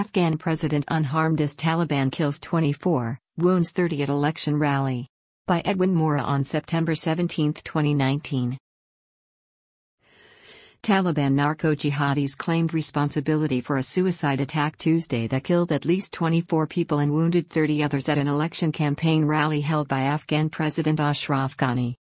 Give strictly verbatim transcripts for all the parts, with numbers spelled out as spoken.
Afghan president unharmed as Taliban kills twenty-four, wounds thirty at election rally. By Edwin Mora on September seventeenth, twenty nineteen. Taliban narco-jihadis claimed responsibility for a suicide attack Tuesday that killed at least twenty-four people and wounded thirty others at an election campaign rally held by Afghan President Ashraf Ghani.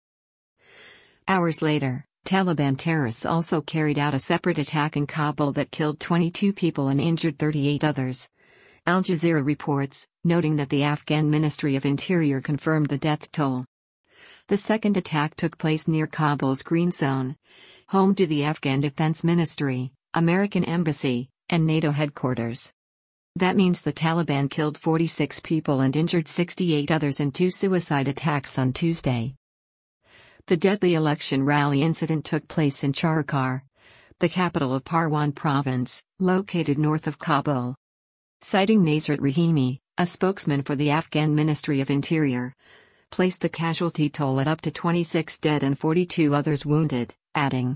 Hours later, Taliban terrorists also carried out a separate attack in Kabul that killed twenty-two people and injured thirty-eight others. Al Jazeera reports, noting that the Afghan Ministry of Interior confirmed the death toll. The second attack took place near Kabul's Green Zone, home to the Afghan Defense Ministry, American Embassy, and NATO headquarters. That means the Taliban killed forty-six people and injured sixty-eight others in two suicide attacks on Tuesday. The deadly election rally incident took place in Charkar, the capital of Parwan province, located north of Kabul. Citing Nasrat Rahimi, a spokesman for the Afghan Ministry of Interior, placed the casualty toll at up to twenty-six dead and forty-two others wounded, adding.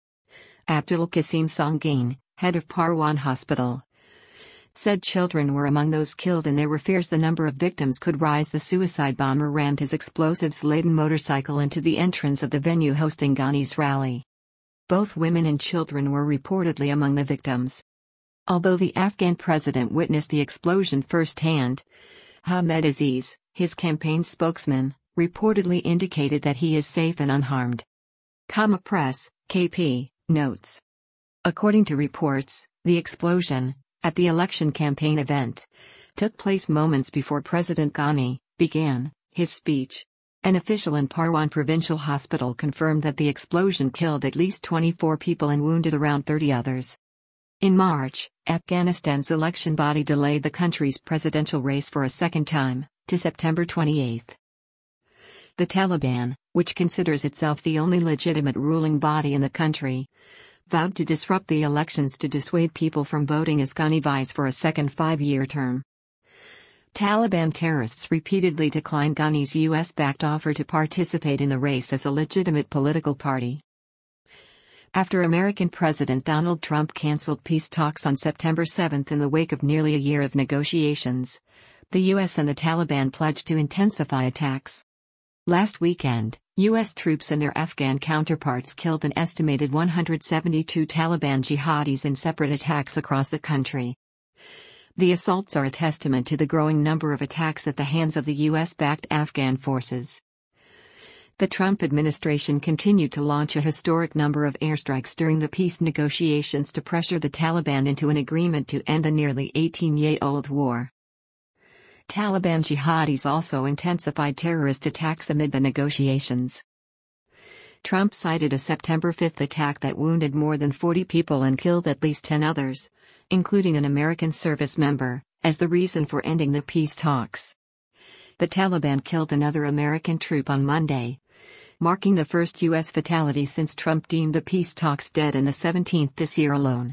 Abdul Qasim Sangin, head of Parwan Hospital, said children were among those killed and there were fears the number of victims could rise. The suicide bomber rammed his explosives-laden motorcycle into the entrance of the venue hosting Ghani's rally. Both women and children were reportedly among the victims. Although the Afghan president witnessed the explosion firsthand, Ahmed Aziz, his campaign spokesman, reportedly indicated that he is safe and unharmed. Comma Press, K P, notes. According to reports, the explosion, at the election campaign event, took place moments before President Ghani began his speech. An official in Parwan Provincial Hospital confirmed that the explosion killed at least twenty-four people and wounded around thirty others. In March, Afghanistan's election body delayed the country's presidential race for a second time, to September twenty-eighth. The Taliban, which considers itself the only legitimate ruling body in the country, vowed to disrupt the elections to dissuade people from voting as Ghani vies for a second five-year term. Taliban terrorists repeatedly declined Ghani's U S-backed offer to participate in the race as a legitimate political party. After American President Donald Trump canceled peace talks on September seventh in the wake of nearly a year of negotiations, the U S and the Taliban pledged to intensify attacks. Last weekend, U S troops and their Afghan counterparts killed an estimated one hundred seventy-two Taliban jihadis in separate attacks across the country. The assaults are a testament to the growing number of attacks at the hands of the U S-backed Afghan forces. The Trump administration continued to launch a historic number of airstrikes during the peace negotiations to pressure the Taliban into an agreement to end the nearly eighteen-year-old war. Taliban jihadis also intensified terrorist attacks amid the negotiations. Trump cited a September fifth attack that wounded more than forty people and killed at least ten others, including an American service member, as the reason for ending the peace talks. The Taliban killed another American troop on Monday, marking the first U S fatality since Trump deemed the peace talks dead and the seventeenth this year alone.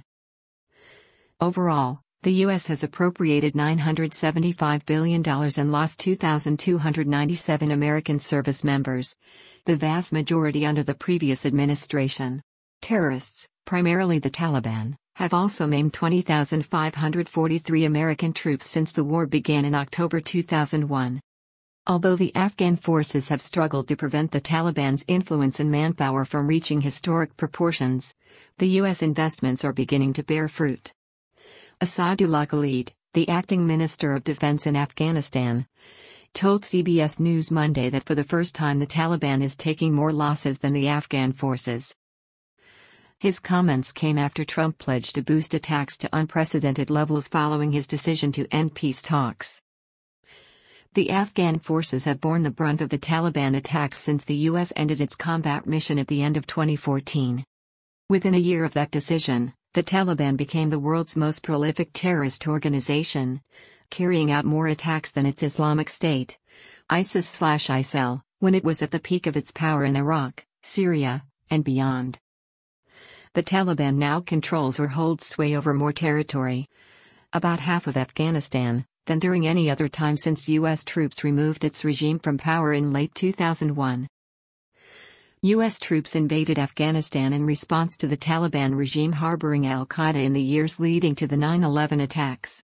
Overall, the U S has appropriated nine hundred seventy-five billion dollars and lost two thousand two hundred ninety-seven American service members, the vast majority under the previous administration. Terrorists, primarily the Taliban, have also maimed twenty thousand five hundred forty-three American troops since the war began in October two thousand one. Although the Afghan forces have struggled to prevent the Taliban's influence and manpower from reaching historic proportions, the U S investments are beginning to bear fruit. Asadullah Khalid, the acting Minister of Defense in Afghanistan, told C B S News Monday that for the first time the Taliban is taking more losses than the Afghan forces. His comments came after Trump pledged to boost attacks to unprecedented levels following his decision to end peace talks. The Afghan forces have borne the brunt of the Taliban attacks since the U S ended its combat mission at the end of twenty fourteen. Within a year of that decision, the Taliban became the world's most prolific terrorist organization, carrying out more attacks than its Islamic State, ISIS/I S I L, when it was at the peak of its power in Iraq, Syria, and beyond. The Taliban now controls or holds sway over more territory, about half of Afghanistan, than during any other time since U S troops removed its regime from power in late two thousand one. U S troops invaded Afghanistan in response to the Taliban regime harboring al-Qaeda in the years leading to the nine eleven attacks.